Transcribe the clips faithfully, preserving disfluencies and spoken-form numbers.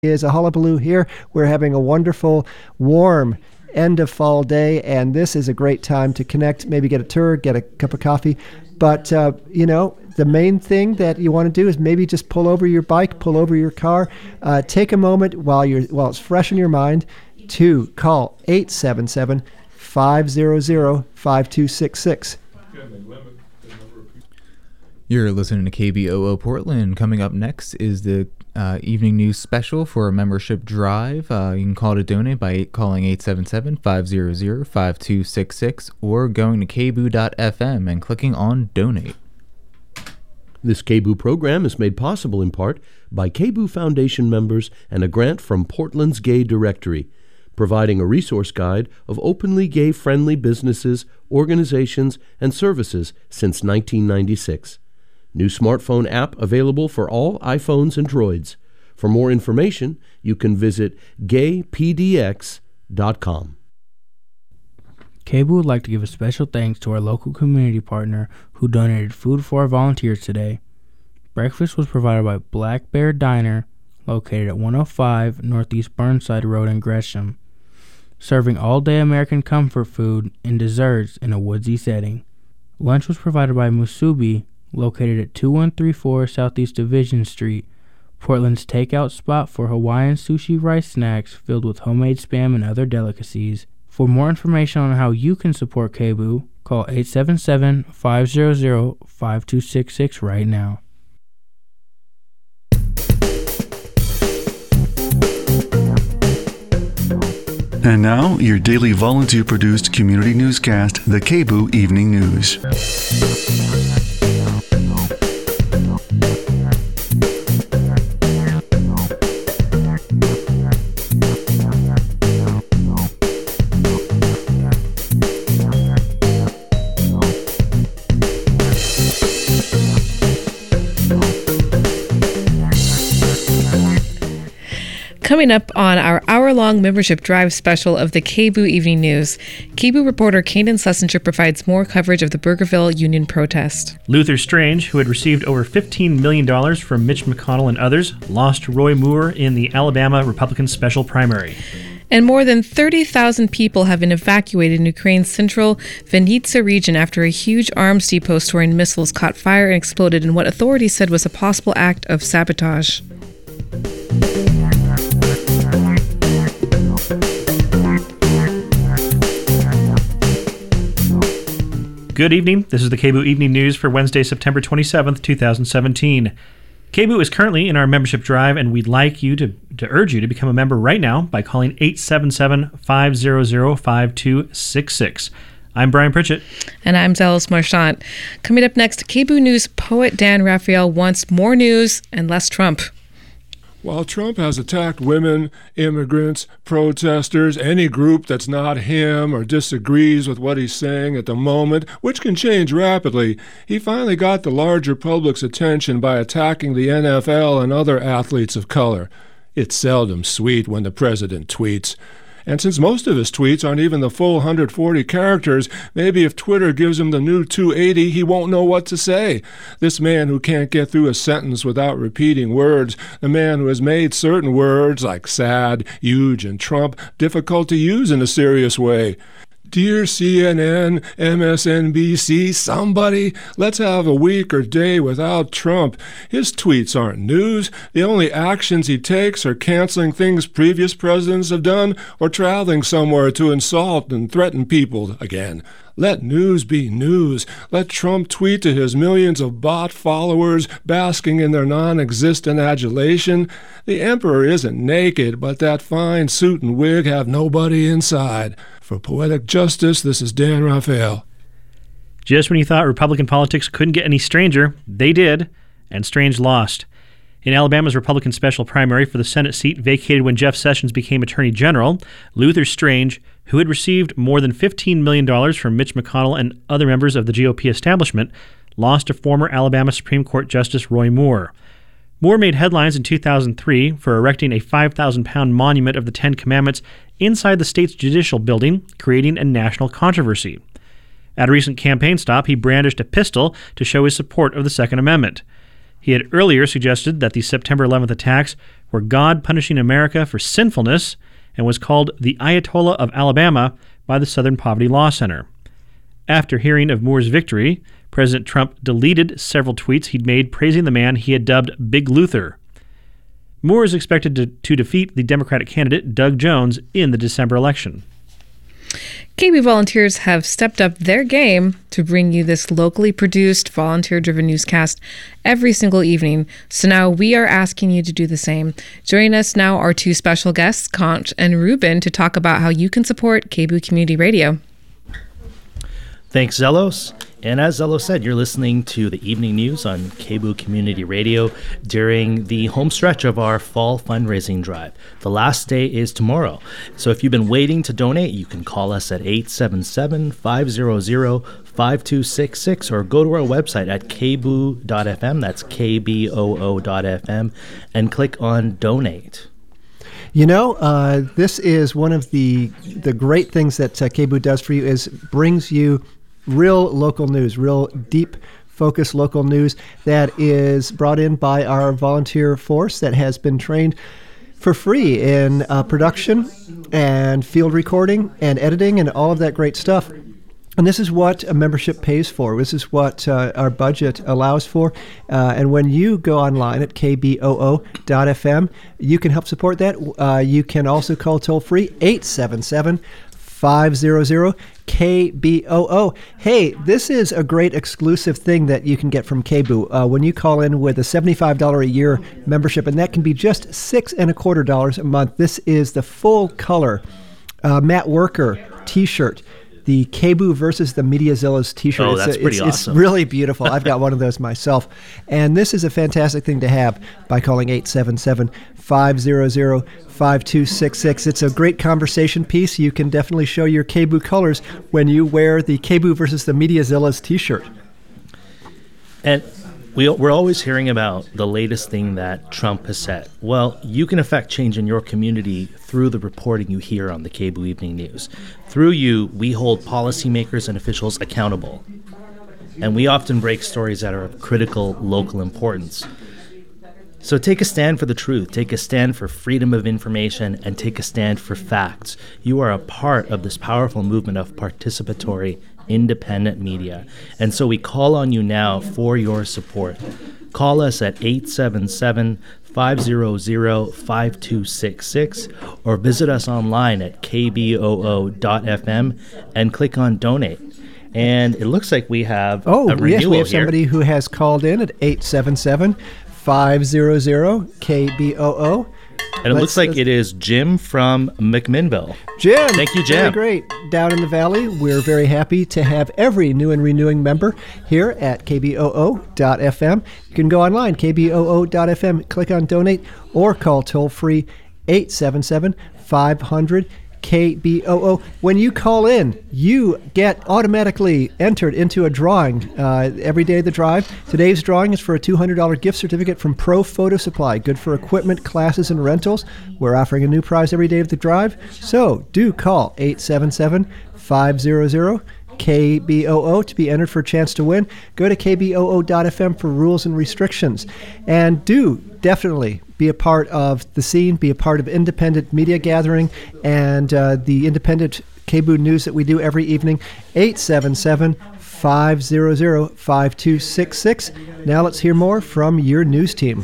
Is a hullabaloo here. We're having a wonderful, warm end of fall day, and this is a great time to connect, maybe get a tour, get a cup of coffee. But, uh, you know, the main thing that you want to do is maybe just pull over your bike, pull over your car, uh, take a moment while you're while it's fresh in your mind to call eight seven seven, five hundred, five two six six. You're listening to K B O O Portland. Coming up next is the uh, evening news special for a membership drive. Uh, you can call to donate by calling eight seven seven, five hundred, five two six six or going to k b o o dot f m and clicking on donate. This K B O O program is made possible in part by K B O O Foundation members and a grant from Portland's Gay Directory, providing a resource guide of openly gay-friendly businesses, organizations, and services since nineteen ninety-six. New smartphone app available for all iPhones and Droids. For more information, you can visit gay p d x dot com. K B O O would like to give a special thanks to our local community partner who donated food for our volunteers today. Breakfast was provided by Black Bear Diner, located at one oh five Northeast Burnside Road in Gresham, serving all-day American comfort food and desserts in a woodsy setting. Lunch was provided by Musubi, located at two one three four Southeast Division Street, Portland's takeout spot for Hawaiian sushi rice snacks filled with homemade spam and other delicacies. For more information on how you can support K B O O, call eight seven seven, five hundred, five two six six right now. And now, your daily volunteer-produced community newscast, the K B O O Evening News. Coming up on our hour-long membership drive special of the K B O O Evening News, K B O O reporter Kanan Schlesinger provides more coverage of the Burgerville Union protest. Luther Strange, who had received over fifteen million dollars from Mitch McConnell and others, lost to Roy Moore in the Alabama Republican special primary. And more than thirty thousand people have been evacuated in Ukraine's central Vinnytsia region after a huge arms depot storing missiles caught fire and exploded in what authorities said was a possible act of sabotage. Good evening. This is the K B O O Evening News for Wednesday, September twenty-seventh, twenty seventeen. K B O O is currently in our membership drive, and we'd like you to, to urge you to become a member right now by calling eight seven seven, five hundred, five two six six. I'm Brian Pritchett. And I'm Zealous Marchant. Coming up next, K B O O News poet Dan Raphael wants more news and less Trump. While Trump has attacked women, immigrants, protesters, any group that's not him or disagrees with what he's saying at the moment, which can change rapidly, he finally got the larger public's attention by attacking the N F L and other athletes of color. It's seldom sweet when the president tweets. And since most of his tweets aren't even the full one hundred forty characters, maybe if Twitter gives him the new two eighty, he won't know what to say. This man who can't get through a sentence without repeating words, the man who has made certain words like sad, huge, and Trump difficult to use in a serious way. Dear C N N, M S N B C, somebody, let's have a week or day without Trump. His tweets aren't news. The only actions he takes are canceling things previous presidents have done or traveling somewhere to insult and threaten people again. Let news be news. Let Trump tweet to his millions of bot followers basking in their non-existent adulation. The emperor isn't naked, but that fine suit and wig have nobody inside. For Poetic Justice, this is Dan Raphael. Just when you thought Republican politics couldn't get any stranger, they did, and Strange lost. In Alabama's Republican special primary for the Senate seat vacated when Jeff Sessions became Attorney General, Luther Strange, who had received more than fifteen million dollars from Mitch McConnell and other members of the G O P establishment, lost to former Alabama Supreme Court Justice Roy Moore. Moore made headlines in two thousand three for erecting a five thousand pound monument of the Ten Commandments inside the state's judicial building, creating a national controversy. At a recent campaign stop, he brandished a pistol to show his support of the Second Amendment. He had earlier suggested that the September eleventh attacks were God punishing America for sinfulness and was called the Ayatollah of Alabama by the Southern Poverty Law Center. After hearing of Moore's victory, President Trump deleted several tweets he'd made praising the man he had dubbed Big Luther. Moore is expected to, to defeat the Democratic candidate Doug Jones in the December election. K B volunteers have stepped up their game to bring you this locally produced, volunteer-driven newscast every single evening. So now we are asking you to do the same. Joining us now are two special guests, Conch and Ruben, to talk about how you can support K B O Community Radio. Thanks, Zelos. And as Zelos said, you're listening to the evening news on K B O Community Radio during the home stretch of our fall fundraising drive. The last day is tomorrow. So if you've been waiting to donate, you can call us at eight seven seven, five hundred, five two six six or go to our website at k b o dot f m, that's K B O O dot F M, and click on Donate. You know, uh, this is one of the the great things that uh, K B O does for you is brings you real local news, real deep focused local news that is brought in by our volunteer force that has been trained for free in uh, production and field recording and editing and all of that great stuff. And this is what a membership pays for. This is what uh, our budget allows for. Uh, and when you go online at K B O O dot F M, you can help support that. Uh, you can also call toll-free eight seven seven, five hundred, K B O O. Hey, this is a great exclusive thing that you can get from K B O. Uh, when you call in with a seventy-five dollars a year membership, and that can be just six and a quarter dollars a month. This is the full color uh, Matt Worker t-shirt. The K B O versus the MediaZillas t-shirt. Oh, it's, that's pretty it's, awesome. It's really beautiful. I've got one of those myself. And this is a fantastic thing to have by calling eight seven seven, five hundred, five two six six. It's a great conversation piece. You can definitely show your K B O colors when you wear the K B O versus the MediaZillas t-shirt. And we, we're always hearing about the latest thing that Trump has said. Well, you can affect change in your community through the reporting you hear on the K B O Evening News. Through you, we hold policymakers and officials accountable. And we often break stories that are of critical local importance. So take a stand for the truth, take a stand for freedom of information, and take a stand for facts. You are a part of this powerful movement of participatory, independent media. And so we call on you now for your support. Call us at eight seven seven, five hundred, five two six six or visit us online at K B O O dot F M and click on Donate. And it looks like we have oh, a renewal yes, we have here. somebody who has called in at eight seven seven, five hundred, K B O O. And it Let's, looks like it is Jim from McMinnville. Jim. Thank you, Very Jim. great. Down in the valley, we're very happy to have every new and renewing member here at K B O O dot F M. You can go online, K B O O dot F M, click on Donate, or call toll-free eight seven seven, five hundred, K B O O. When you call in, you get automatically entered into a drawing uh, every day of the drive. Today's drawing is for a two hundred dollars gift certificate from Pro Photo Supply, good for equipment, classes, and rentals. We're offering a new prize every day of the drive, so do call eight seven seven, five hundred, K B O O to be entered for a chance to win. Go to K B O O dot F M for rules and restrictions. And do definitely be a part of the scene, be a part of independent media gathering and uh, the independent K B O news that we do every evening. eight seven seven, five hundred, five two six six. Now let's hear more from your news team.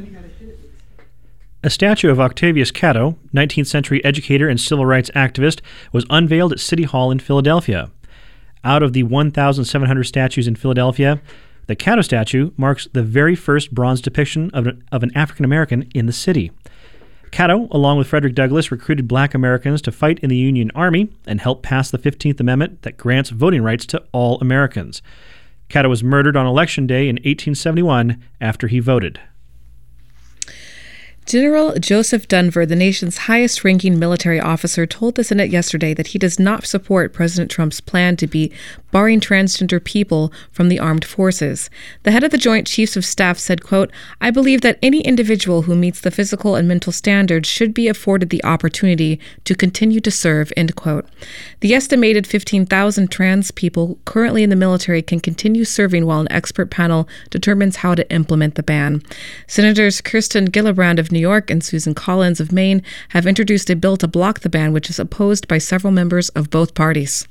A statue of Octavius Catto, nineteenth century educator and civil rights activist, was unveiled at City Hall in Philadelphia. Out of the one thousand seven hundred statues in Philadelphia, the Catto statue marks the very first bronze depiction of an, of an African American in the city. Catto, along with Frederick Douglass, recruited black Americans to fight in the Union Army and helped pass the fifteenth Amendment that grants voting rights to all Americans. Catto was murdered on Election Day in eighteen seventy-one after he voted. General Joseph Dunford, the nation's highest-ranking military officer, told the Senate yesterday that he does not support President Trump's plan to be barring transgender people from the armed forces. The head of the Joint Chiefs of Staff said, quote, "I believe that any individual who meets the physical and mental standards should be afforded the opportunity to continue to serve," end quote. The estimated fifteen thousand trans people currently in the military can continue serving while an expert panel determines how to implement the ban. Senators Kirsten Gillibrand of New York and Susan Collins of Maine have introduced a bill to block the ban, which is opposed by several members of both parties.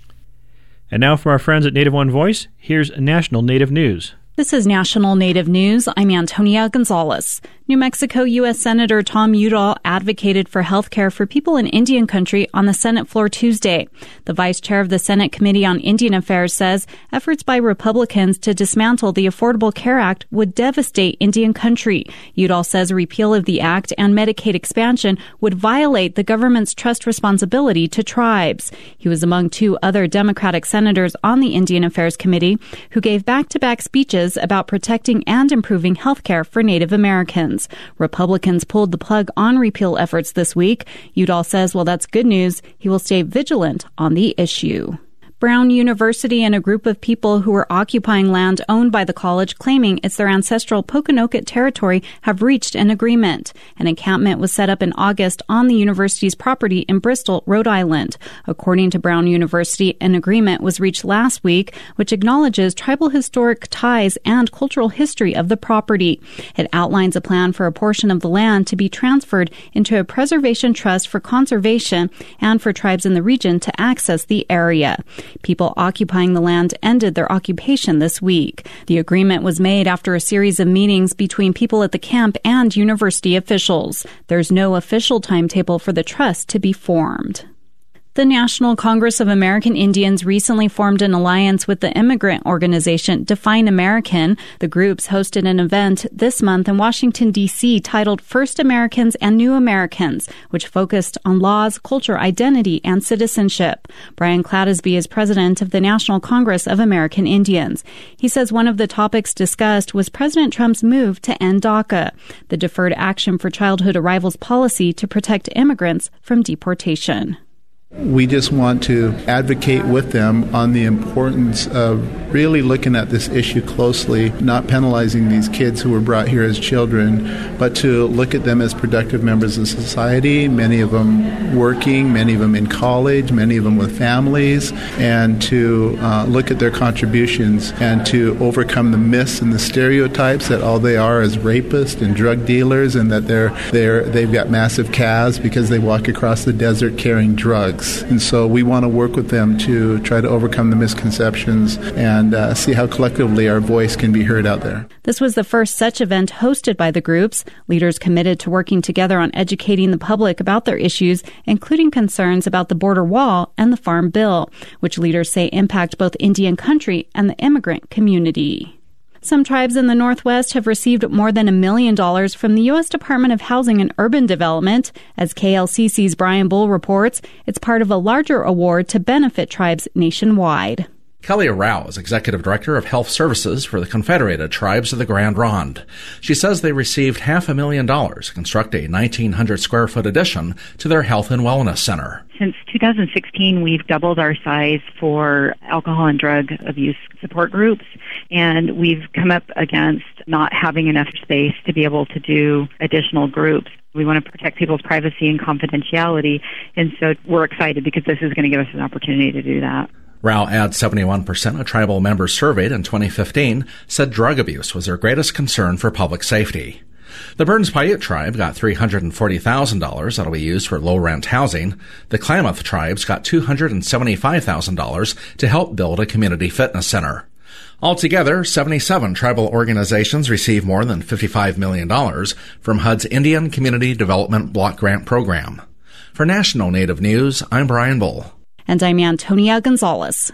And now for our friends at Native One Voice, here's National Native News. This is National Native News. I'm Antonia Gonzalez. New Mexico U S Senator Tom Udall advocated for health care for people in Indian country on the Senate floor Tuesday. The vice chair of the Senate Committee on Indian Affairs says efforts by Republicans to dismantle the Affordable Care Act would devastate Indian country. Udall says repeal of the act and Medicaid expansion would violate the government's trust responsibility to tribes. He was among two other Democratic senators on the Indian Affairs Committee who gave back-to-back speeches about protecting and improving health care for Native Americans. Republicans pulled the plug on repeal efforts this week. Udall says, well, that's good news. He will stay vigilant on the issue. Brown University and a group of people who are occupying land owned by the college claiming it's their ancestral Pokanoket territory have reached an agreement. An encampment was set up in August on the university's property in Bristol, Rhode Island. According to Brown University, an agreement was reached last week, which acknowledges tribal historic ties and cultural history of the property. It outlines a plan for a portion of the land to be transferred into a preservation trust for conservation and for tribes in the region to access the area. People occupying the land ended their occupation this week. The agreement was made after a series of meetings between people at the camp and university officials. There's no official timetable for the trust to be formed. The National Congress of American Indians recently formed an alliance with the immigrant organization Define American. The groups hosted an event this month in Washington, D C titled First Americans and New Americans, which focused on laws, culture, identity, and citizenship. Brian Clattersby is president of the National Congress of American Indians. He says one of the topics discussed was President Trump's move to end DACA, the Deferred Action for Childhood Arrivals policy to protect immigrants from deportation. We just want to advocate with them on the importance of really looking at this issue closely, not penalizing these kids who were brought here as children, but to look at them as productive members of society, many of them working, many of them in college, many of them with families, and to uh, look at their contributions and to overcome the myths and the stereotypes that all they are is rapists and drug dealers and that they're, they're, they've got massive calves because they walk across the desert carrying drugs. And so we want to work with them to try to overcome the misconceptions and uh, see how collectively our voice can be heard out there. This was the first such event hosted by the groups. Leaders committed to working together on educating the public about their issues, including concerns about the border wall and the Farm Bill, which leaders say impact both Indian country and the immigrant community. Some tribes in the Northwest have received more than a million dollars from the U S Department of Housing and Urban Development. As K L C C's Brian Bull reports, it's part of a larger award to benefit tribes nationwide. Kelly Rao is Executive Director of Health Services for the Confederated Tribes of the Grand Ronde. She says they received half a million dollars to construct a nineteen hundred square foot addition to their Health and Wellness Center. Since two thousand sixteen, we've doubled our size for alcohol and drug abuse support groups, and we've come up against not having enough space to be able to do additional groups. We want to protect people's privacy and confidentiality, and so we're excited because this is going to give us an opportunity to do that. Rao adds seventy-one percent of tribal members surveyed in twenty fifteen said drug abuse was their greatest concern for public safety. The Burns Paiute tribe got three hundred forty thousand dollars that'll be used for low-rent housing. The Klamath tribes got two hundred seventy-five thousand dollars to help build a community fitness center. Altogether, seventy-seven tribal organizations receive more than fifty-five million dollars from H U D's Indian Community Development Block Grant Program. For National Native News, I'm Brian Bull. And I'm Antonia Gonzalez.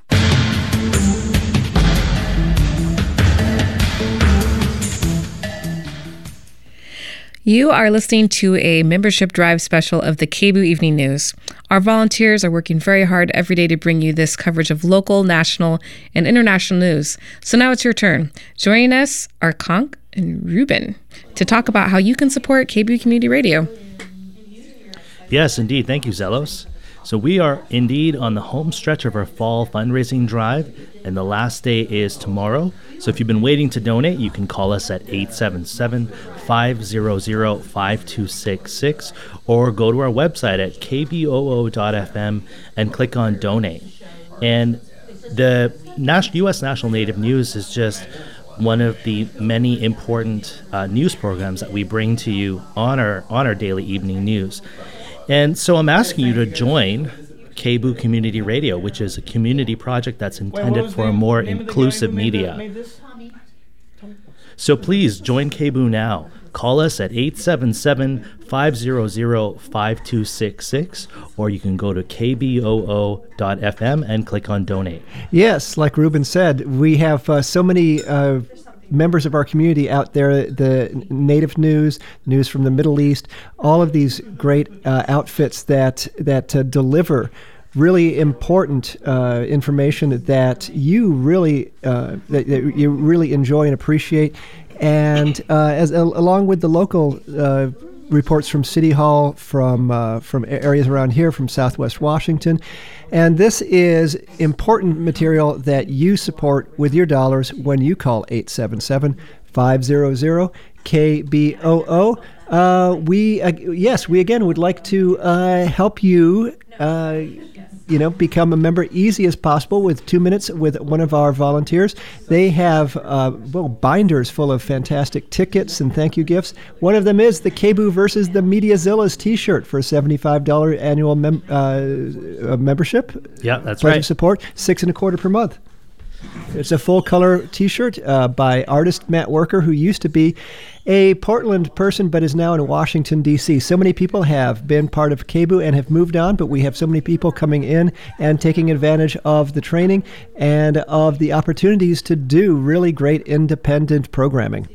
You are listening to a membership drive special of the K B U Evening News. Our volunteers are working very hard every day to bring you this coverage of local, national, and international news. So now it's your turn. Joining us are Conk, and Ruben to talk about how you can support K B O Community Radio. Yes, indeed. Thank you, Zelos. So we are indeed on the home stretch of our fall fundraising drive, and the last day is tomorrow. So if you've been waiting to donate, you can call us at eight seven seven, five hundred, five two six six or go to our website at k b o o dot f m and click on donate. And the U S National Native News is just one of the many important uh, news programs that we bring to you on our on our daily evening news. And so I'm asking you to join K B O Community Radio, which is a community project that's intended for a more inclusive media. So please join K B O now. Call us at eight seven seven, five hundred, five two six six, or you can go to k b o o dot f m and click on donate. Yes, like Ruben said, we have uh, so many uh, members of our community out there, the Native News, News from the Middle East, all of these great uh, outfits that, that uh, deliver really important uh, information that you really uh, that, that you really enjoy and appreciate. And uh, as uh, along with the local uh, reports from City Hall, from uh, from areas around here, from Southwest Washington, and this is important material that you support with your dollars when you call eight seven seven, five hundred, K B O O. Uh, we uh, yes, we again would like to uh, help you. Uh, You know, become a member easy as possible with two minutes with one of our volunteers. They have uh, well binders full of fantastic tickets and thank you gifts. One of them is the K B O versus the Mediazillas T-shirt for a seventy-five dollars annual mem- uh, membership. Yeah, that's Pledge right. of support, six and a quarter per month. It's a full color T-shirt uh, by artist Matt Worker, who used to be a Portland person but is now in Washington, D C. So many people have been part of K B O and have moved on, but we have so many people coming in and taking advantage of the training and of the opportunities to do really great independent programming.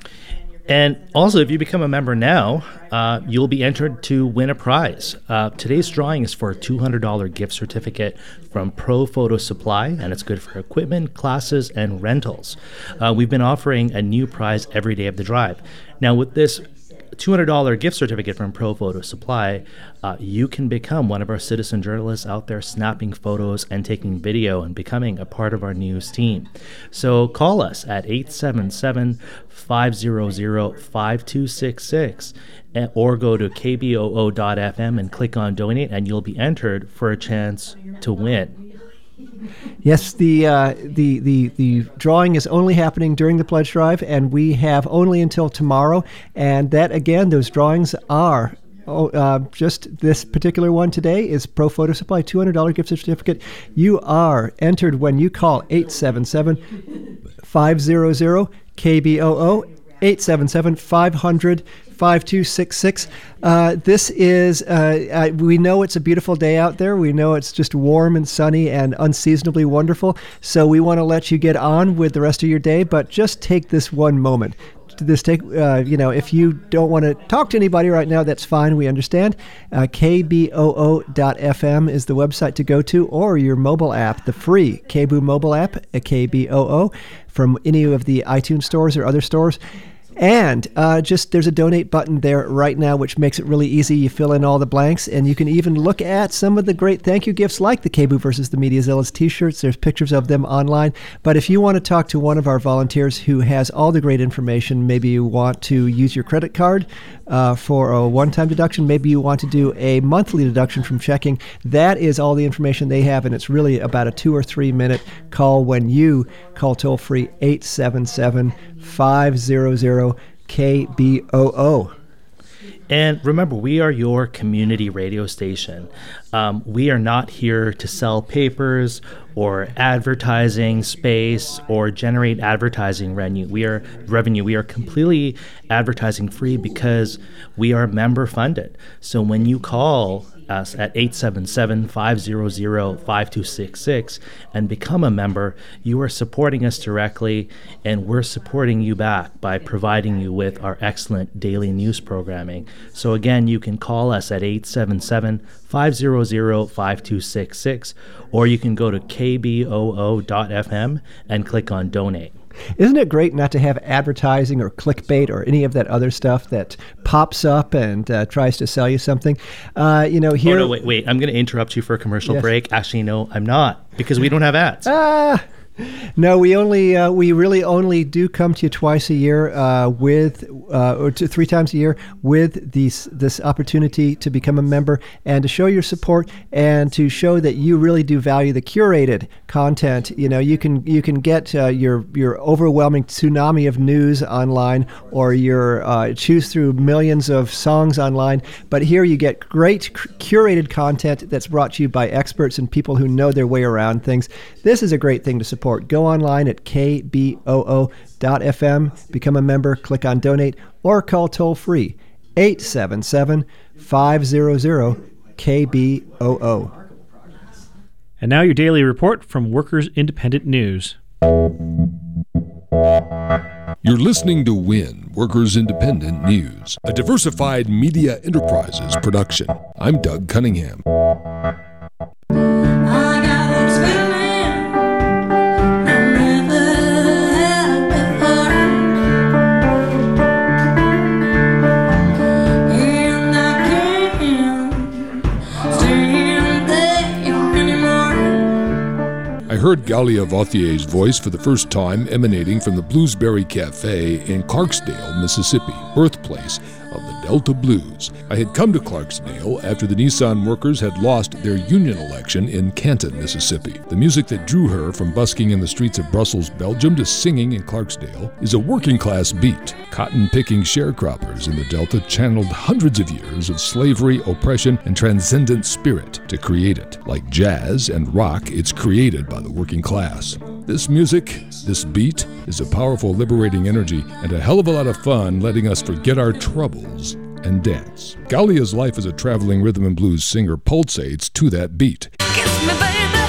And also, if you become a member now, uh, you'll be entered to win a prize. Uh, today's drawing is for a two hundred dollars gift certificate from Pro Photo Supply, and it's good for equipment, classes, and rentals. Uh, we've been offering a new prize every day of the drive. Now, with this two hundred dollars gift certificate from Pro Photo Supply, uh, you can become one of our citizen journalists out there snapping photos and taking video and becoming a part of our news team. So call us at eight seven seven, five hundred, five two six six or go to k b o o dot f m and click on donate, and you'll be entered for a chance to win. Yes, the, uh, the the the drawing is only happening during the pledge drive, and we have only until tomorrow. And that, again, those drawings are oh, uh, just this particular one today is Pro Photo Supply, two hundred dollars gift certificate. You are entered when you call eight seven seven, five hundred, K B O O, eight seven seven, five hundred, five two six six. Uh, this is, uh, uh, we know it's a beautiful day out there. We know it's just warm and sunny and unseasonably wonderful. So we want to let you get on with the rest of your day, but just take this one moment. This take, uh, you know, if you don't want to talk to anybody right now, that's fine. We understand. Uh, k b o o dot f m is the website to go to, or your mobile app, the free K B O mobile app, a K B O O, from any of the iTunes stores or other stores. And uh, just there's a donate button there right now, which makes it really easy. You fill in all the blanks, and you can even look at some of the great thank you gifts like the K B O versus the Mediazillas T-shirts. There's pictures of them online. But if you want to talk to one of our volunteers who has all the great information, maybe you want to use your credit card uh, for a one-time deduction, maybe you want to do a monthly deduction from checking, that is all the information they have, and it's really about a two or three minute call when you call toll-free eight seven seven, five hundred, K B O O. And remember, we are your community radio station. Um, we are not here to sell papers or advertising space or generate advertising revenue. We are revenue. We are completely advertising free because we are member funded. So when you call us at eight seven seven, five hundred, five two six six and become a member, you are supporting us directly, and we're supporting you back by providing you with our excellent daily news programming. So again, you can call us at eight seven seven, five hundred, five two six six, or you can go to k b o o dot f m and click on donate. Isn't it great not to have advertising or clickbait or any of that other stuff that pops up and uh, tries to sell you something? Uh, you know, here. Oh, no, wait, wait. I'm going to interrupt you for a commercial Yes. break. Actually, no, I'm not, because we don't have ads. Ah. No, we only uh, we really only do come to you twice a year uh, with uh, or two, three times a year with these this opportunity to become a member and to show your support and to show that you really do value the curated content. You know, you can you can get uh, your your overwhelming tsunami of news online, or your uh, choose through millions of songs online. But here you get great c- curated content that's brought to you by experts and people who know their way around things. This is a great thing to support. Go online at k b o o dot f m, become a member, click on donate, or call toll free eight seven seven, five hundred, K B O O. And now your daily report from Workers Independent News. You're listening to WIN, Workers Independent News, a diversified media enterprises production. I'm Doug Cunningham. I heard Galia Vauthier's voice for the first time emanating from the Bluesberry Cafe in Clarksdale, Mississippi, birthplace of the Delta Blues. I had come to Clarksdale after the Nissan workers had lost their union election in Canton, Mississippi. The music that drew her from busking in the streets of Brussels, Belgium to singing in Clarksdale is a working-class beat. Cotton-picking sharecroppers in the Delta channeled hundreds of years of slavery, oppression, and transcendent spirit to create it. Like jazz and rock, it's created by the working class. This music, this beat, is a powerful, liberating energy and a hell of a lot of fun letting us forget our troubles and dance. Galia's life as a traveling rhythm and blues singer pulsates to that beat. Kiss me, baby.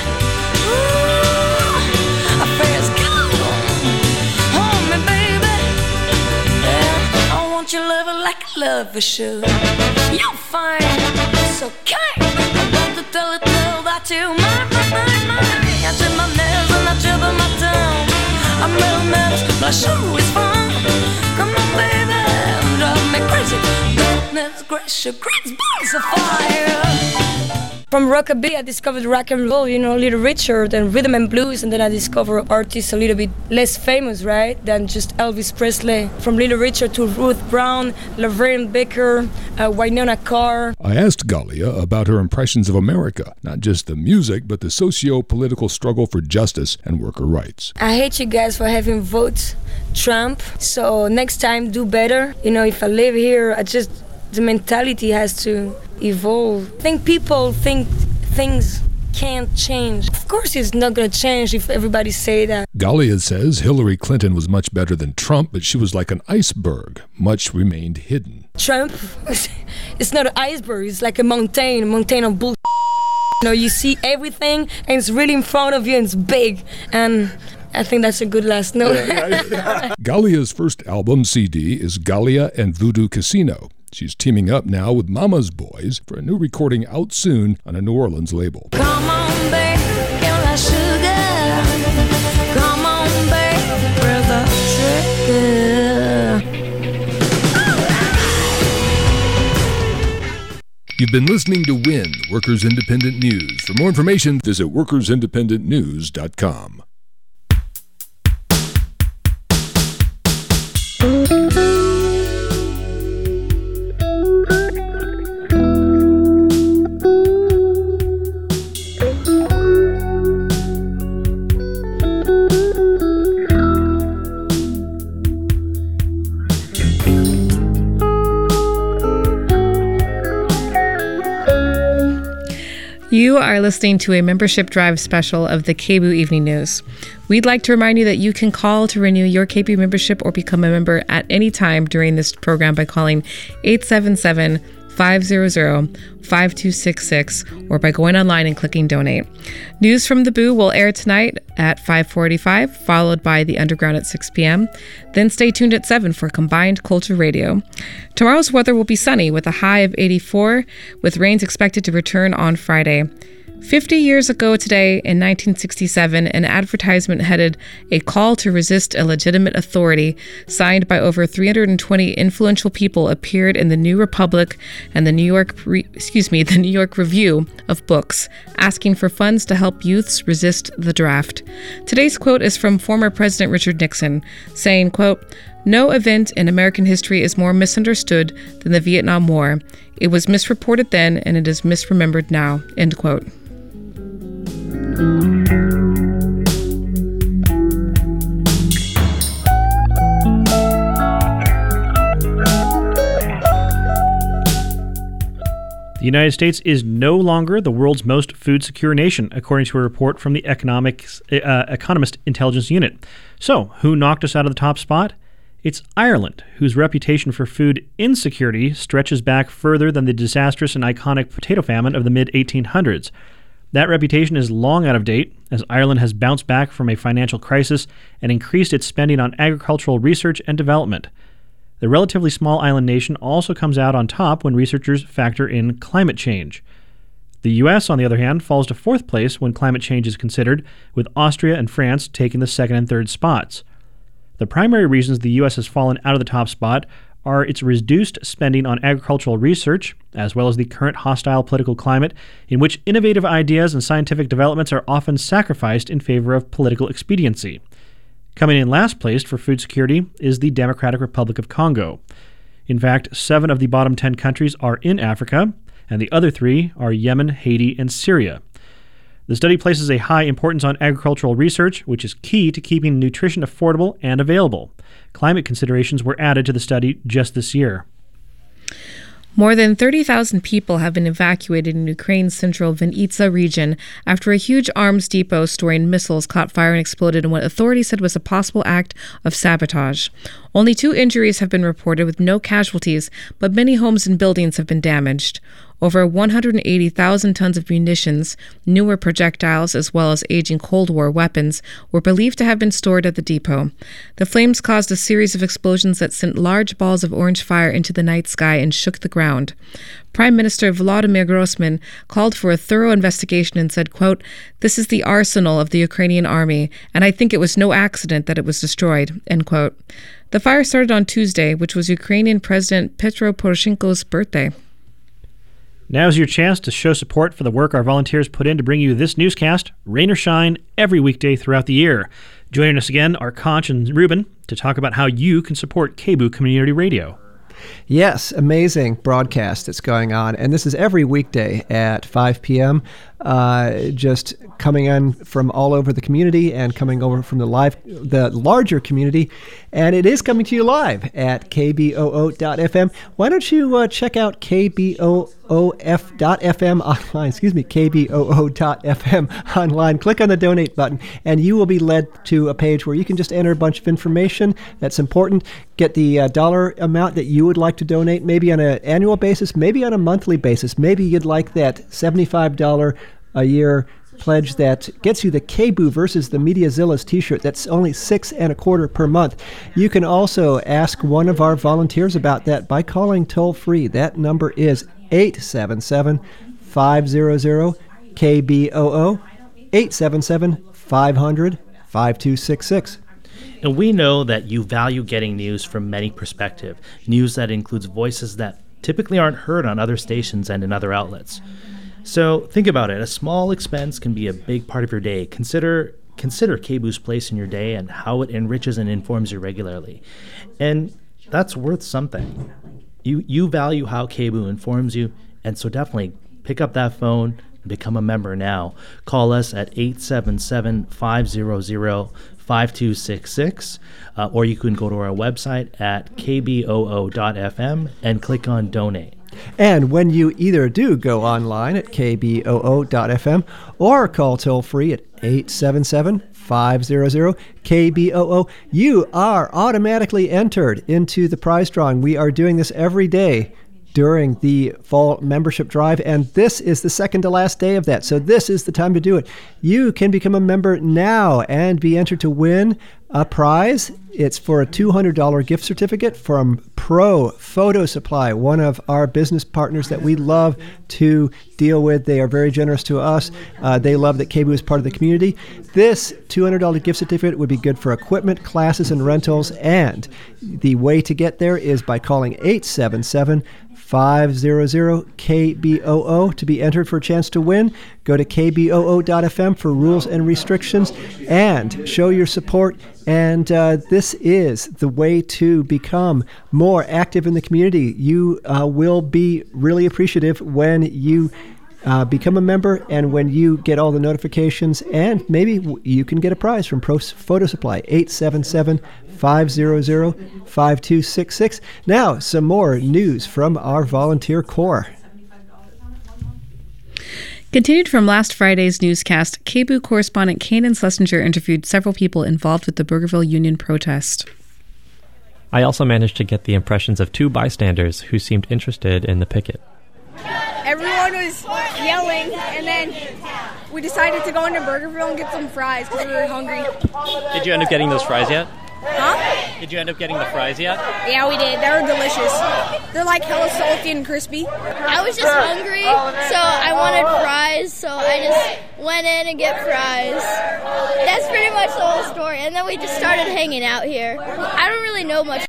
Ooh, affairs go. Hold me, baby. Yeah, I want your lover like a lover should. You're fine, so kind. I want to tell it all that you my, my, my, my. I trim my nails and I trouble my tongue. I'm real mad, my shoe is fun. Come on, baby, drive me crazy. Goodness gracious, great balls of fire. From rockabilly, I discovered rock and roll, you know, Little Richard and rhythm and blues, and then I discovered artists a little bit less famous, right, than just Elvis Presley. From Little Richard to Ruth Brown, Laverne Baker, uh, Winona Carr. I asked Galia about her impressions of America, not just the music, but the socio-political struggle for justice and worker rights. I hate you guys for having voted Trump, so next time do better. You know, if I live here, I just, the mentality has to evolve. I think people think things can't change. Of course it's not going to change if everybody say that. Galia says Hillary Clinton was much better than Trump, but she was like an iceberg. Much remained hidden. Trump, it's not an iceberg, it's like a mountain, a mountain of bull. You know, you see everything and it's really in front of you and it's big. And I think that's a good last note. Galia's first album, C D, is Galia and Voodoo Casino. She's teaming up now with Mama's Boys for a new recording out soon on a New Orleans label. Come on, babe, give me that sugar. Come on, babe, where's the trigger? You've been listening to WIN, Workers Independent News. For more information, visit workers independent news dot com. You are listening to a membership drive special of the K B U Evening News. We'd like to remind you that you can call to renew your K B U membership or become a member at any time during this program by calling eight seven seven, five hundred, five two six six or by going online and clicking donate. News from the B U will air tonight at five forty-five, followed by The Underground at six p.m. Then stay tuned at seven for Combined Culture Radio. Tomorrow's weather will be sunny with a high of eighty-four, with rains expected to return on Friday. Fifty years ago today, in nineteen sixty-seven, an advertisement headed "A Call to Resist Illegitimate Authority," signed by over three hundred twenty influential people, appeared in the New Republic and the New York, Re- excuse me, the New York Review of Books, asking for funds to help youths resist the draft. Today's quote is from former President Richard Nixon, saying, quote, "No event in American history is more misunderstood than the Vietnam War. It was misreported then, and it is misremembered now," end quote. The United States is no longer the world's most food secure nation, according to a report from the Economics, uh, Economist Intelligence Unit. So, who knocked us out of the top spot? It's Ireland, whose reputation for food insecurity stretches back further than the disastrous and iconic potato famine of the mid eighteen hundreds. That reputation is long out of date, as Ireland has bounced back from a financial crisis and increased its spending on agricultural research and development. The relatively small island nation also comes out on top when researchers factor in climate change. The U S, on the other hand, falls to fourth place when climate change is considered, with Austria and France taking the second and third spots. The primary reasons the U S has fallen out of the top spot are its reduced spending on agricultural research, as well as the current hostile political climate in which innovative ideas and scientific developments are often sacrificed in favor of political expediency. Coming in last place for food security is the Democratic Republic of Congo. In fact, seven of the bottom ten countries are in Africa, and the other three are Yemen, Haiti, and Syria. The study places a high importance on agricultural research, which is key to keeping nutrition affordable and available. Climate considerations were added to the study just this year. More than thirty thousand people have been evacuated in Ukraine's central Vinnytsia region after a huge arms depot storing missiles caught fire and exploded in what authorities said was a possible act of sabotage. Only two injuries have been reported, with no casualties, but many homes and buildings have been damaged. Over one hundred eighty thousand tons of munitions, newer projectiles, as well as aging Cold War weapons, were believed to have been stored at the depot. The flames caused a series of explosions that sent large balls of orange fire into the night sky and shook the ground. Prime Minister Volodymyr Groysman called for a thorough investigation and said, quote, "This is the arsenal of the Ukrainian army, and I think it was no accident that it was destroyed," end quote. The fire started on Tuesday, which was Ukrainian President Petro Poroshenko's birthday. Now's your chance to show support for the work our volunteers put in to bring you this newscast, rain or shine, every weekday throughout the year. Joining us again are Conch and Ruben to talk about how you can support K B O O Community Radio. Yes, amazing broadcast that's going on. And this is every weekday at five p.m., uh, just coming in from all over the community and coming over from the live, the larger community. And it is coming to you live at K B O O dot F M. Why don't you uh, check out K B O O F dot F M online, excuse me, K B O O dot F M online. Click on the donate button, and you will be led to a page where you can just enter a bunch of information that's important, get the uh, dollar amount that you would like to donate, maybe on an annual basis, maybe on a monthly basis. Maybe you'd like that seventy-five dollars a year pledge that gets you the K B O O versus the Mediazillas t-shirt. That's only six and a quarter per month. You can also ask one of our volunteers about that by calling toll free. That number is eight seven seven, five hundred, K B O O, eight seven seven, five hundred, five two six six. And we know that you value getting news from many perspectives, news that includes voices that typically aren't heard on other stations and in other outlets. So think about it. A small expense can be a big part of your day. Consider consider K B O O's place in your day and how it enriches and informs you regularly. And that's worth something. You you value how K B O O informs you, and so definitely pick up that phone and become a member now. Call us at eight seven seven, five hundred, five two six six, uh, or you can go to our website at K B O O dot F M and click on donate. And when you either do go online at K B O O dot F M or call toll free at eight seven seven, five hundred, K B O O, you are automatically entered into the prize drawing. We are doing this every day during the fall membership drive, and this is the second to last day of that. So this is the time to do it. You can become a member now and be entered to win a prize. It's for a two hundred dollars gift certificate from Pro Photo Supply, one of our business partners that we love to deal with. They are very generous to us. Uh, they love that K B O O is part of the community. This two hundred dollars gift certificate would be good for equipment, classes, and rentals, and the way to get there is by calling eight seven seven, five hundred, K B O O to be entered for a chance to win. Go to k b o o dot f m for rules and restrictions and show your support. And uh, this is the way to become more active in the community. You uh, will be really appreciative when you uh, become a member and when you get all the notifications, and maybe w- you can get a prize from Pro Photo Supply. eight seven seven, five hundred, five two six six. Now, some more news from our volunteer corps. Continued from last Friday's newscast, K B O O correspondent Kanan Schlesinger interviewed several people involved with the Burgerville Union protest. I also managed to get the impressions of two bystanders who seemed interested in the picket. Everyone was yelling, and then we decided to go into Burgerville and get some fries because we were hungry. Did you end up getting those fries yet? Huh? Did you end up getting the fries yet? Yeah, we did. They were delicious. They're like hella salty and crispy. I was just hungry, so I wanted fries, so I just went in and get fries. That's pretty much the whole story. And then we just started hanging out here. I don't really know much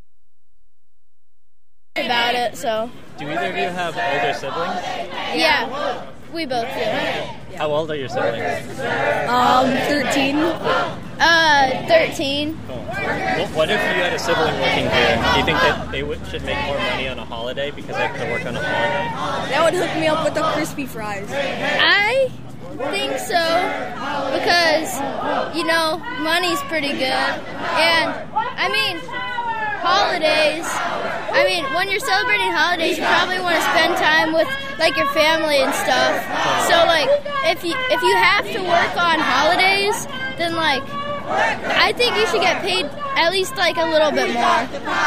about it, so. Do either of you have older siblings? Yeah, we both do. How old are your siblings? Um, thirteen. Uh, thirteen. Cool. Well, what if you had a sibling working here? Do you think that they would, should make more money on a holiday because they have to work on a holiday? That would hook me up with the crispy fries. I think so because, you know, money's pretty good. And, I mean, holidays, I mean, when you're celebrating holidays, you probably want to spend time with, like, your family and stuff. So, like, if you if you have to work on holidays, then, like, I think you should get paid at least, like, a little bit more.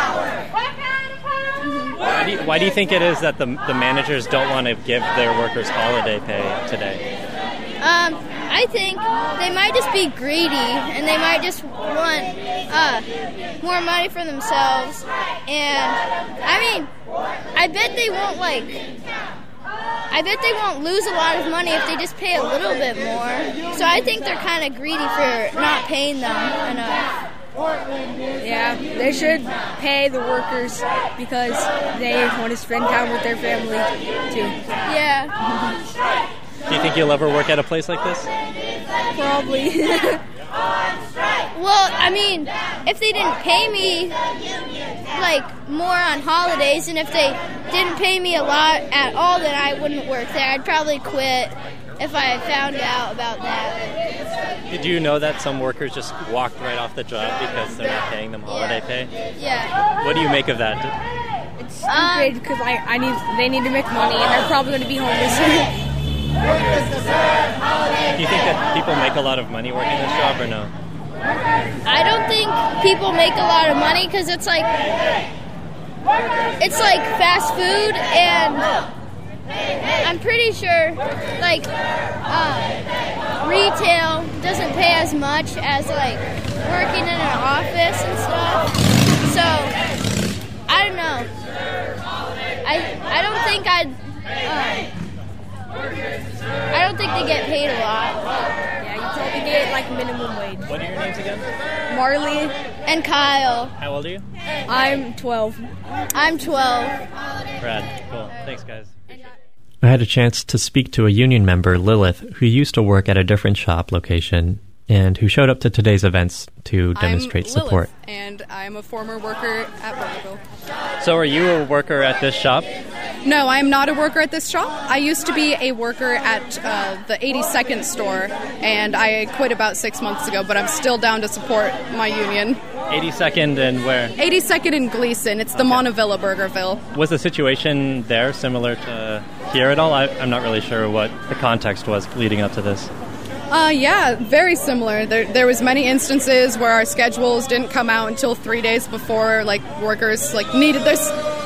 Why do you, why do you think it is that the the managers don't want to give their workers holiday pay today? Um, I think they might just be greedy, and they might just want uh, more money for themselves. And, I mean, I bet they won't, like... I bet they won't lose a lot of money if they just pay a little bit more. So I think they're kind of greedy for not paying them enough. Yeah, they should pay the workers because they want to spend time with their family, too. Yeah. Do you think you'll ever work at a place like this? Probably. Well, I mean, if they didn't pay me, like, more on holidays, and if they didn't pay me a lot at all, then I wouldn't work there. I'd probably quit if I found out about that. Did you know that some workers just walked right off the job because they're not paying them holiday Yeah. pay? Yeah. What do you make of that? It's stupid because I, I need they need to make money, and they're probably going to be homeless. Do you think that people make a lot of money working this job or no? I don't think people make a lot of money because it's like it's like fast food, and I'm pretty sure like uh, retail doesn't pay as much as like working in an office and stuff. So I don't know. I I don't think I'd. Uh, I don't think they get paid a lot. Yeah, you probably get like minimum wage. What are your names again? Marley and Kyle. How old are you? I'm twelve. I'm twelve. Brad, cool. Thanks, guys. I had a chance to speak to a union member, Lilith, who used to work at a different shop location and who showed up to today's events to demonstrate I'm support. Lilith, and I'm a former worker at Burgerville. So are you a worker at this shop? No, I am not a worker at this shop. I used to be a worker at uh, the eighty-second store, and I quit about six months ago, but I'm still down to support my union. eighty-second and where? eighty-second in Gleason. It's the okay. Montevilla Burgerville. Was the situation there similar to here at all? I, I'm not really sure what the context was leading up to this. Uh, yeah, very similar. There, there was many instances where our schedules didn't come out until three days before, like, workers, like, needed this.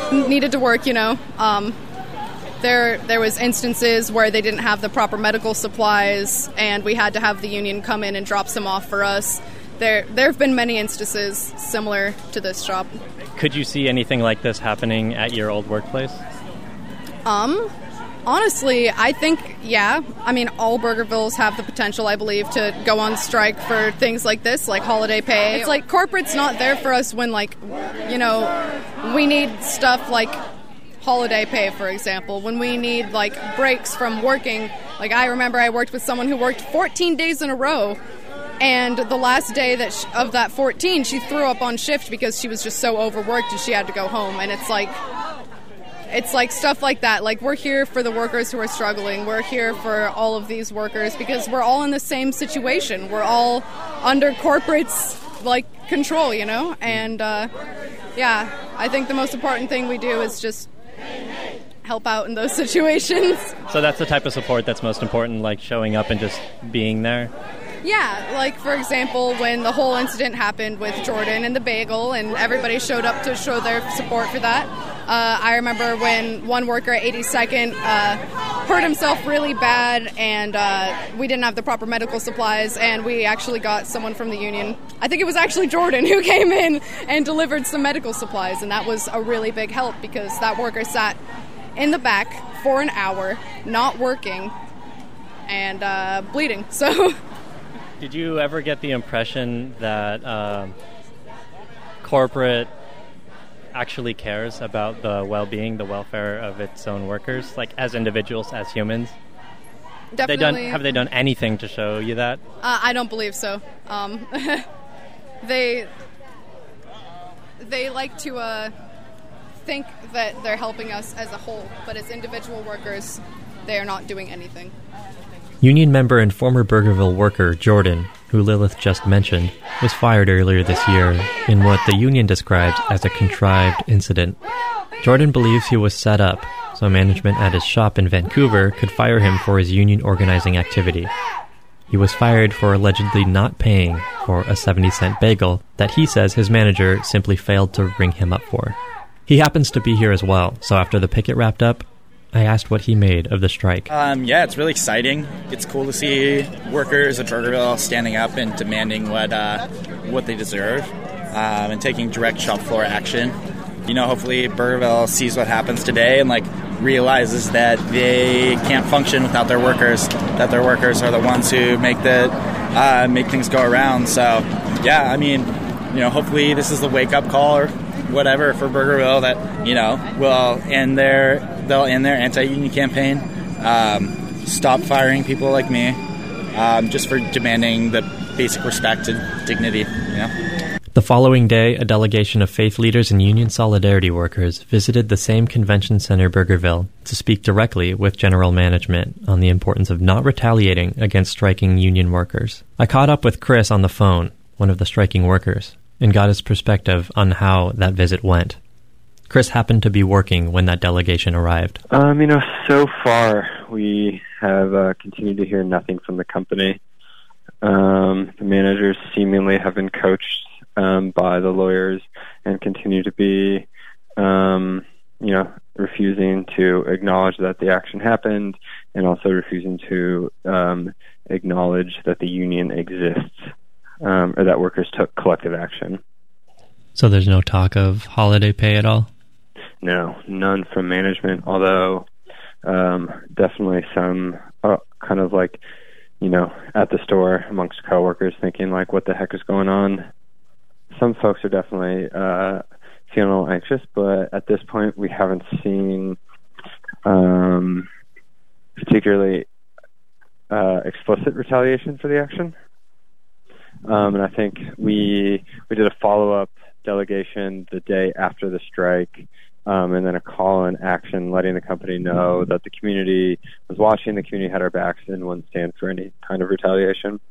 needed to work, you know. Um, there there was instances where they didn't have the proper medical supplies, and we had to have the union come in and drop some off for us. There there have been many instances similar to this shop. Could you see anything like this happening at your old workplace? Um, honestly, I think, yeah. I mean, all Burgervilles have the potential, I believe, to go on strike for things like this, like holiday pay. It's like corporate's not there for us when, like, you know, we need stuff like holiday pay, for example. When we need, like, breaks from working. Like, I remember I worked with someone who worked fourteen days in a row. And the last day that sh- of that fourteen, she threw up on shift because she was just so overworked and she had to go home. And it's like, it's like stuff like that. Like, we're here for the workers who are struggling. We're here for all of these workers because we're all in the same situation. We're all under corporate's, like, control, you know? And, uh, yeah, I think the most important thing we do is just help out in those situations. So that's the type of support that's most important, like showing up and just being there? Yeah, like, for example, when the whole incident happened with Jordan and the bagel, and everybody showed up to show their support for that. Uh, I remember when one worker at eighty-second uh, hurt himself really bad, and uh, we didn't have the proper medical supplies, and we actually got someone from the union. I think it was actually Jordan who came in and delivered some medical supplies, and that was a really big help because that worker sat in the back for an hour, not working, and uh, bleeding, so... Did you ever get the impression that um, corporate actually cares about the well-being, the welfare of its own workers, like as individuals, as humans? Definitely. They done, have they done anything to show you that? Uh, I don't believe so. Um, they they like to uh, think that they're helping us as a whole, but as individual workers, they are not doing anything. Union member and former Burgerville worker Jordan, who Lilith just mentioned, was fired earlier this year in what the union described as a contrived incident. Jordan believes he was set up so management at his shop in Vancouver could fire him for his union organizing activity. He was fired for allegedly not paying for a seventy cent bagel that he says his manager simply failed to ring him up for. He happens to be here as well, so after the picket wrapped up, I asked what he made of the strike. Um, yeah, it's really exciting. It's cool to see workers at Burgerville standing up and demanding what uh, what they deserve um, and taking direct shop floor action. You know, hopefully Burgerville sees what happens today and like realizes that they can't function without their workers. That their workers are the ones who make the uh, make things go around. So, yeah, I mean, you know, hopefully this is the wake up call or whatever for Burgerville that you know will end their. They'll end their anti-union campaign, um, stop firing people like me, um, just for demanding the basic respect and dignity. You know? The following day, a delegation of faith leaders and union solidarity workers visited the same convention center, Burgerville, to speak directly with general management on the importance of not retaliating against striking union workers. I caught up with Chris on the phone, one of the striking workers, and got his perspective on how that visit went. Chris happened to be working when that delegation arrived. Um, you know, so far we have uh, continued to hear nothing from the company. Um, the managers seemingly have been coached um, by the lawyers and continue to be, um, you know, refusing to acknowledge that the action happened and also refusing to um, acknowledge that the union exists um, or that workers took collective action. So there's no talk of holiday pay at all? No, none from management, although um, definitely some uh, kind of like, you know, at the store amongst coworkers thinking like, what the heck is going on? Some folks are definitely uh, feeling a little anxious, but at this point we haven't seen um, particularly uh, explicit retaliation for the action. Um, and I think we we did a follow-up delegation the day after the strike, um, and then a call in action letting the company know that the community was watching, the community had our backs, and wouldn't stand for any kind of retaliation.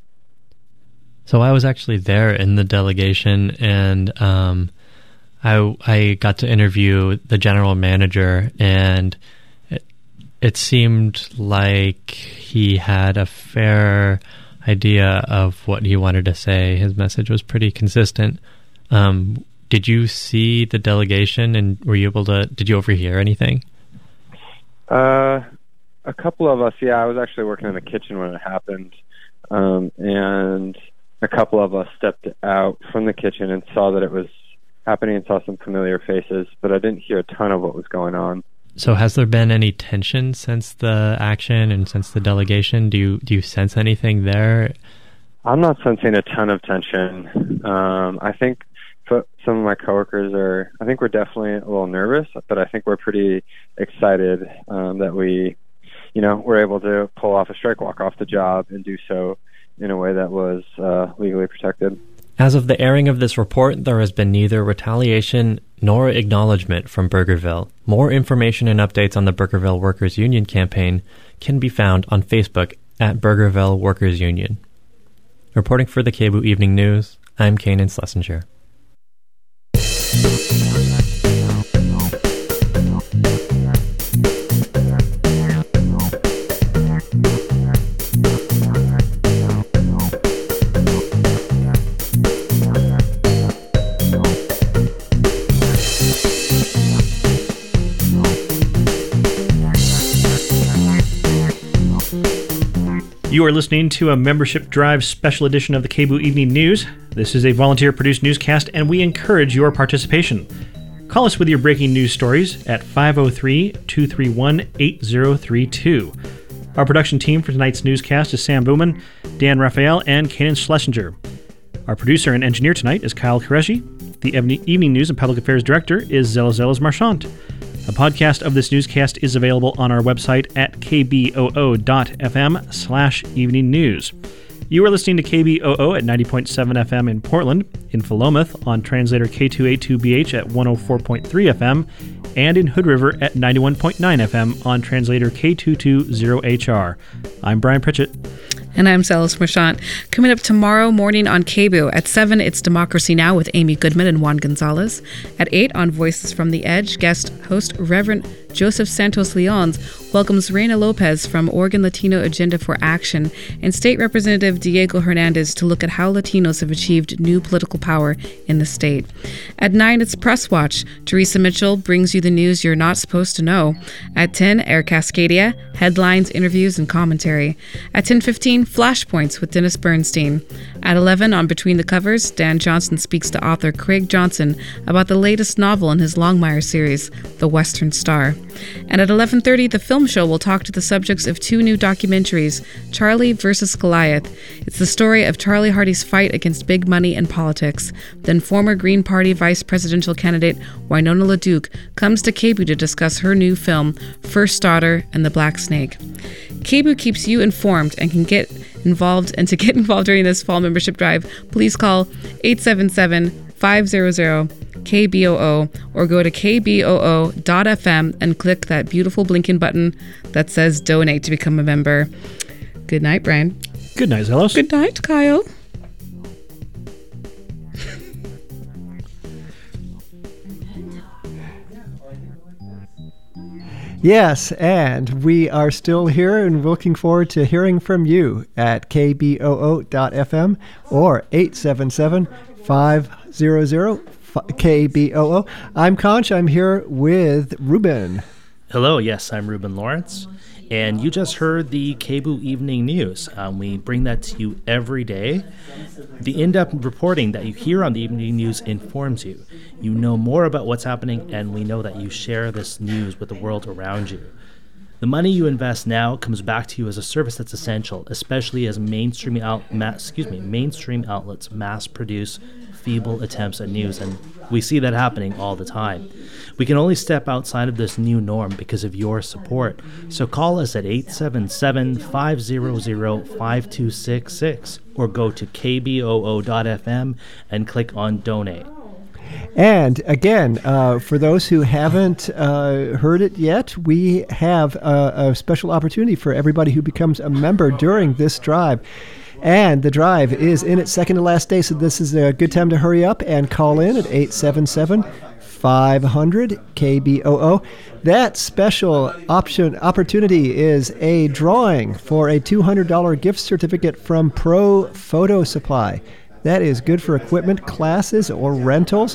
So I was actually there in the delegation, and um, I, I got to interview the general manager, and it, it seemed like he had a fair idea of what he wanted to say. His message was pretty consistent. Um, Did you see the delegation, and were you able to, did you overhear anything? Uh, a couple of us, yeah. I was actually working in the kitchen when it happened, um, and a couple of us stepped out from the kitchen and saw that it was happening and saw some familiar faces, but I didn't hear a ton of what was going on. So has there been any tension since the action and since the delegation? Do you do you sense anything there? I'm not sensing a ton of tension. Um, I think so, some of my coworkers are, I think we're definitely a little nervous, but I think we're pretty excited um, that we, you know, were able to pull off a strike walk off the job and do so in a way that was uh, legally protected. As of the airing of this report, there has been neither retaliation nor acknowledgement from Burgerville. More information and updates on the Burgerville Workers Union campaign can be found on Facebook at Burgerville Workers Union. Reporting for the K B O O Evening News, I'm Kanan Schlesinger. You are listening to a Membership Drive special edition of the K B O O Evening News. This is a volunteer-produced newscast, and we encourage your participation. Call us with your breaking news stories at five oh three, two three one, eight oh three two. Our production team for tonight's newscast is Sam Booman, Dan Raphael, and Kanan Schlesinger. Our producer and engineer tonight is Kyle Qureshi. The Evening News and Public Affairs Director is Zella Zellas Marchant. A podcast of this newscast is available on our website at kboo.fm slash evening news. You are listening to K B O O at ninety point seven F M in Portland, in Philomath on translator K two eighty-two B H at one oh four point three F M, and in Hood River at ninety-one point nine F M on translator K two twenty H R. I'm Brian Pritchett. And I'm Zellas Marchant. Coming up tomorrow morning on K B O O at seven, it's Democracy Now! With Amy Goodman and Juan Gonzalez. At eight, on Voices from the Edge, guest host Reverend Joseph Santos Leons welcomes Reina Lopez from Oregon Latino Agenda for Action and State Representative Diego Hernandez to look at how Latinos have achieved new political power in the state. At nine, it's Press Watch. Teresa Mitchell brings you the news you're not supposed to know. At ten, Air Cascadia, headlines, interviews, and commentary. At ten fifteen, Flashpoints with Dennis Bernstein. At eleven, on Between the Covers, Dan Johnson speaks to author Craig Johnson about the latest novel in his Longmire series, The Western Star. And at eleven thirty, The Film Show will talk to the subjects of two new documentaries, Charlie versus Goliath. It's the story of Charlie Hardy's fight against big money and politics. Then former Green Party vice presidential candidate Winona LaDuke comes to K B O O to discuss her new film, First Daughter and the Black Snake. K B O O keeps you informed and can get involved. And to get involved during this fall membership drive, please call eight seven seven, five hundred, K B O O or go to k b o o dot f m and click that beautiful blinking button that says donate to become a member. Good night, Brian. Good night, Zellos. Good night, Kyle. Yes, and we are still here and looking forward to hearing from you at k b o o dot f m or eight seven seven, five hundred, K B O O. I'm Conch. I'm here with Ruben. Hello, yes, I'm Ruben Lawrence, and you just heard the K B O O Evening News. Um, we bring that to you every day. The in-depth reporting that you hear on the Evening News informs you. You know more about what's happening, and we know that you share this news with the world around you. The money you invest now comes back to you as a service that's essential, especially as mainstream out, ma- excuse me, mainstream outlets mass-produce feeble attempts at news, and we see that happening all the time. We can only step outside of this new norm because of your support. So call us at eight seven seven, five hundred, five two six six or go to k b o o dot f m and click on donate. And again, uh, for those who haven't uh, heard it yet, we have a, a special opportunity for everybody who becomes a member during this drive. And the drive is in its second to last day, so this is a good time to hurry up and call in at eight seven seven, five hundred, K B O O. That special option opportunity is a drawing for a two hundred dollars gift certificate from Pro Photo Supply. That is good for equipment, classes, or rentals.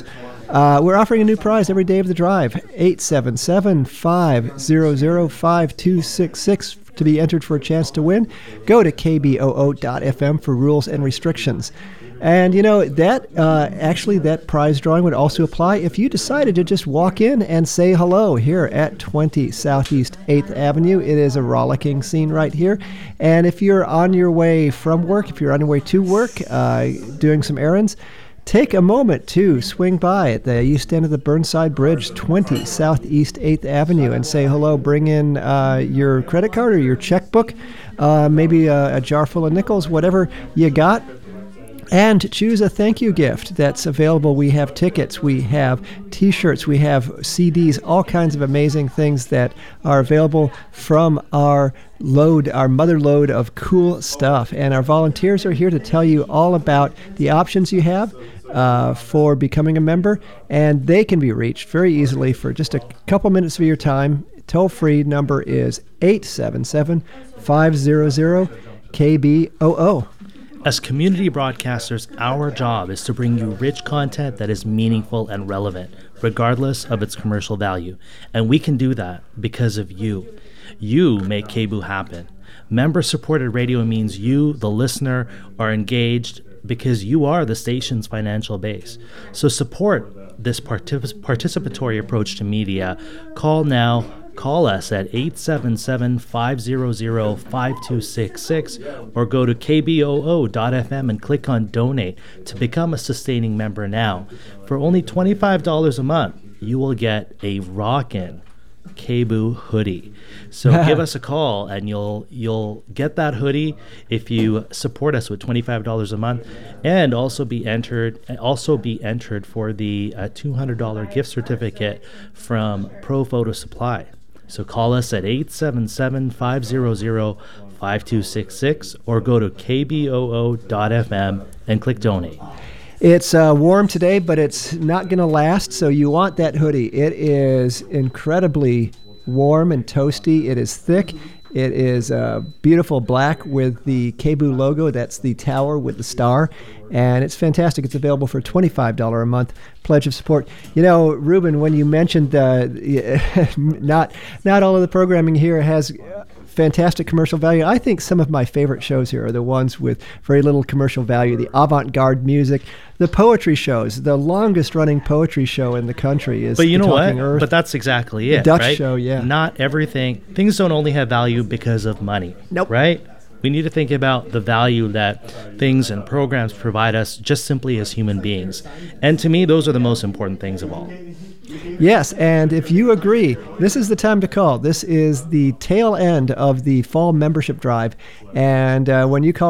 Uh, we're offering a new prize every day of the drive, eight seven seven, five zero zero, five two six six to be entered for a chance to win. Go to k b o o dot f m for rules and restrictions. And, you know, that uh, actually that prize drawing would also apply if you decided to just walk in and say hello here at twenty Southeast eighth Avenue. It is a rollicking scene right here. And if you're on your way from work, if you're on your way to work, uh, doing some errands, take a moment to swing by at the east end of the Burnside Bridge, twenty Southeast eighth Avenue, and say hello. Bring in uh, your credit card or your checkbook, uh, maybe a, a jar full of nickels, whatever you got. And choose a thank you gift that's available. We have tickets, we have T-shirts, we have C Ds, all kinds of amazing things that are available from our load, our mother load of cool stuff. And our volunteers are here to tell you all about the options you have uh, for becoming a member. And they can be reached very easily for just a couple minutes of your time. Toll-free number is eight seven seven, five zero zero, K B O O. As community broadcasters, our job is to bring you rich content that is meaningful and relevant, regardless of its commercial value. And we can do that because of you. You make K B O O happen. Member-supported radio means you, the listener, are engaged because you are the station's financial base. So support this partic- participatory approach to media. Call now. Call us at eight seven seven, five zero zero, five two six six or go to k b o o dot f m and click on Donate to become a sustaining member now. For only twenty-five dollars a month, you will get a rockin' K B O O hoodie. So give us a call and you'll you'll get that hoodie if you support us with twenty-five dollars a month, and also be entered also be entered for the uh, two hundred dollars gift certificate from Pro Photo Supply. So call us at eight seven seven, five zero zero, five two six six or go to k b o o dot f m and click Donate. It's uh, warm today, but it's not going to last, so you want that hoodie. It is incredibly warm and toasty. It is thick. It is uh, beautiful black with the K B O O logo. That's the tower with the star. And it's fantastic. It's available for twenty-five dollars a month pledge of support. You know, Ruben, when you mentioned uh, not not all of the programming here has fantastic commercial value, I think some of my favorite shows here are the ones with very little commercial value. The avant-garde music, the poetry shows. The longest running poetry show in the country is But you the know Talking what? Earth. But that's exactly it. The Dutch right? show, yeah. Not everything. Things don't only have value because of money. Nope. Right? We need to think about the value that things and programs provide us just simply as human beings. And to me, those are the most important things of all. Yes, and if you agree, this is the time to call. This is the tail end of the fall membership drive. And uh, when you call